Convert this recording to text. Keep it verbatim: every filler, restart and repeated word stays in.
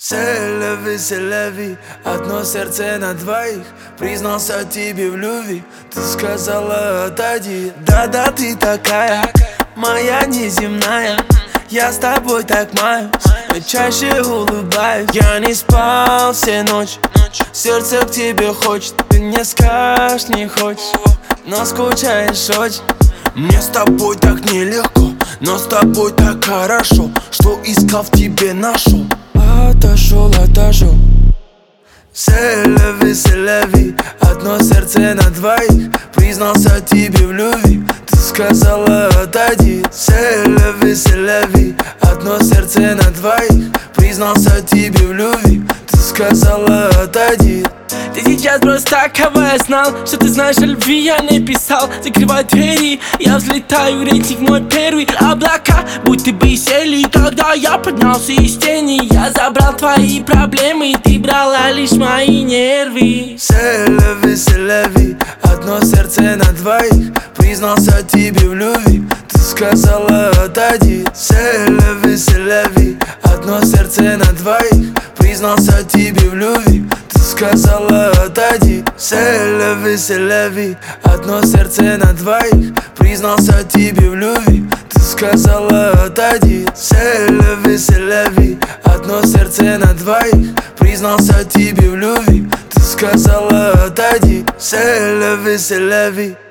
Селеви, селеви, одно сердце на двоих. Признался тебе в любви, ты сказала отойди. Да-да, ты такая, моя неземная. Я с тобой так маюсь, но чаще улыбаюсь. Я не спал все ночи, сердце к тебе хочет. Ты не скажешь, не хочешь, но скучаешь очень. Мне с тобой так нелегко, но с тобой так хорошо, что искал в тебе нашел. Отошел, отошел. Селеви, селеви, одно сердце на двоих. Признался тебе в любви, ты сказала отойди. Селеви, селеви, одно сердце на двоих. Признался тебе в любви, ты сказала отойди. Ты сейчас просто кого я знал, что ты знаешь о любви, я не писал. Закрывай двери, я взлетаю, рейтинг мой первый. Облака будто бы сели, когда я поднялся из тени. Я забрал твои проблемы, ты брала лишь мои нервы. Селеви, селеви, одно сердце на двоих. Признался тебе в любви, ты сказала отойди. Селеви, селеви, одно сердце на двоих. Признался тебе в любви, ты сказала отойди. Селеви, селеви, одно сердце на двоих. Признался тебе в любви, ты сказала отойди. Селеви, селеви, одно сердце на двоих. Признался тебе в любви, ты сказала отойди. Селеви, селеви.